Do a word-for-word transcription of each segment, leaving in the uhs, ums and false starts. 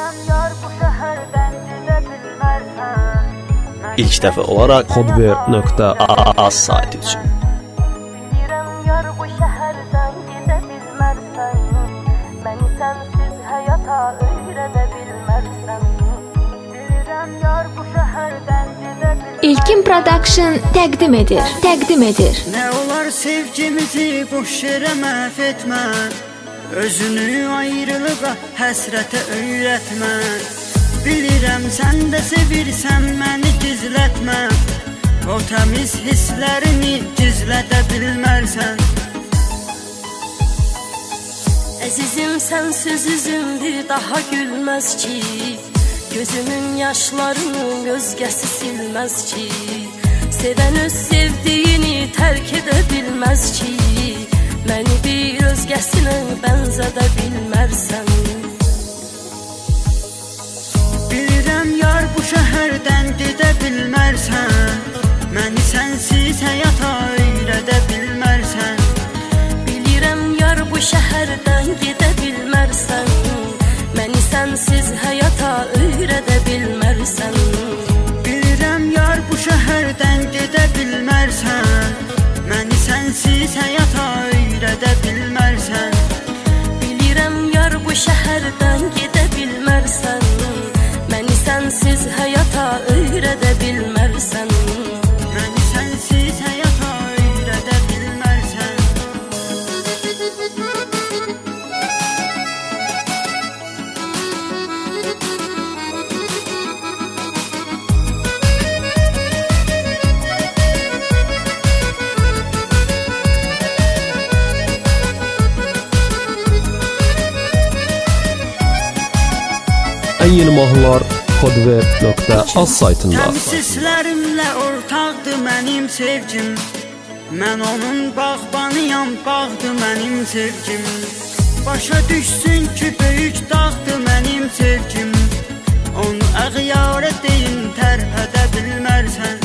İlk dəfə olaraq Kodver nöqtə az saytı üçün. İlkin Production təqdim edir, təqdim edir. Nə olar sevgimizi boş yerə məhv etmə, özünü ayrılığa, həsrətə öyrətmə. Bilirəm sən də sevirsən, məni gizlətmə, o təmiz hisslərini gizlədə bilmərsən. Əzizim sənsüz üzümdür, daha gülməz ki, gözümün yaşlarını özgəsi silməz ki, sevən öz sevdiyini tərk edə bilməz ki, məni bir özgəsinə bənzədə bilmərsən. Bilirəm yar bu şəhərdən gedə bilmərsən, məni sənsiz həyata öyrədə bilmərsən. Bilirəm yar bu şəhərdən gedə bilmərsən, məni sənsiz həyata öyrədə bilmərsən. Bilirəm yar bu şəhərdən gedə bilmərsən, məni sənsiz həyata öyrədə bilmərsən. Bilirəm yar bu şəhərdən gedə bilmərsən, məni sənsiz həyata öyrədə bilmərsən. Məni sənsiz həyata öyrədə bilmərsən. Ən yeni mahnılar Kodver nöqtə az saytında. Təmsizlərimlə ortaqdır mənim sevgim, mən onun bağbanıyam, bağdır mənim sevgim. Başa düşsün ki böyük dağdır mənim sevgim, onu əğyarə deyin tərpədə bilmərsən.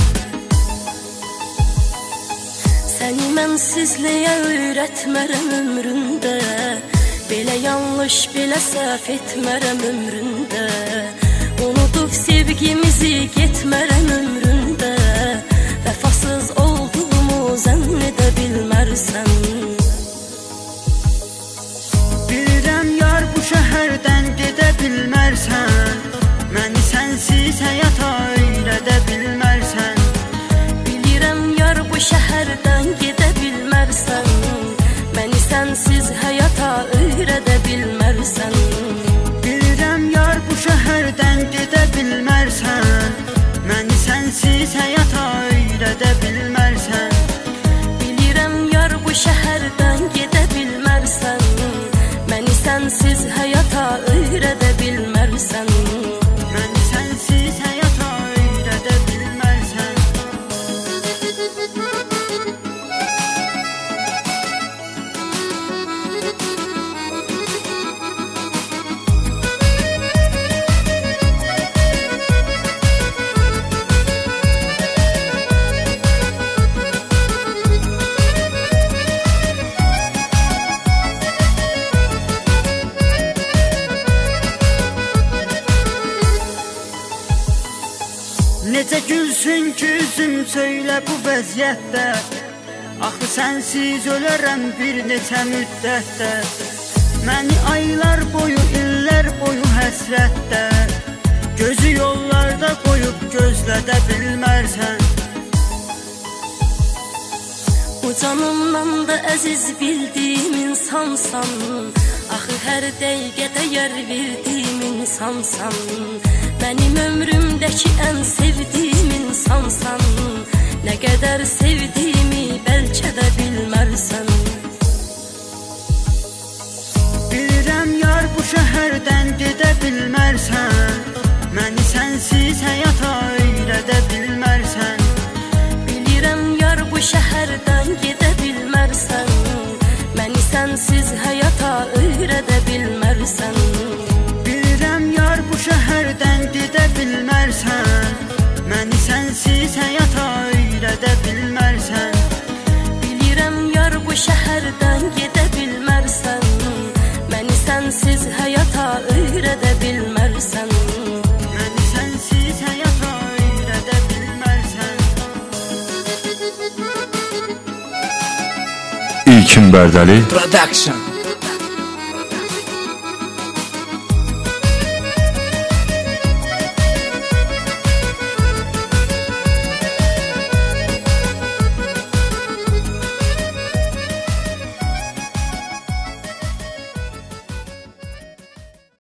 Səni mənsizliyə öyrətmərəm ömründə, belə yanlış, belə səhv etmərəm ömründə. Unudub sevgimizi getmərəm ömründə, vəfasız olduğumu zənn edə bilmərsən. Bilirəm yar bu şəhərdən gedə bilmərsən, məni sənsiz həyata öyrədə bilmərsən. Bilirəm yar bu şəhərdən gedə bilmərsən, məni sənsiz həyata öyrədə bilmərsən. Bilirəm yar bu şəhərdən gedə bilmərsən, məni sənsiz həyata öyrədə bilmərsən. Bilirəm yar bu şəhərdən gedə bilmərsən, məni sənsiz həyata öyrədə bilmərsən. Məni sənsiz həyata öyrədə bilmərsən. Necə gülsün ki üzüm söylə bu vəziyyətdə, axı sənsiz ölərəm bir neçə müddətdə. Məni aylar boyu, illər boyu həsrətdə, gözü yollarda qoyub gözlədə bilmərsən. Bu canımdan da əziz bildiyim insansan, axı hər dəqiqədə yer verdiyim insansan. Mənim ömrümdəki ən sevdiyim insansan, nə qədər sevdiyimi bəlkə də bilmərsən. Bilirəm yar bu şəhərdən gedə bilmərsən, məni sənsiz həyata öyrədə bilmərsən. Bilirəm yar bu şəhərdən gedə bilmərsən, məni sənsiz həyata öyrədə bilmərsən. Bilirəm yar bu şəhərdən gedə bilmərsən, məni sənsiz həyata öyrədə bilmərsən. Bilirəm yar bu şəhərdən gedə bilmərsən, məni sənsiz həyata öyrədə bilmərsən. bilmərsən. Məni sənsiz həyata öyrədə bilmərsən. İlkin Bərdəli Production.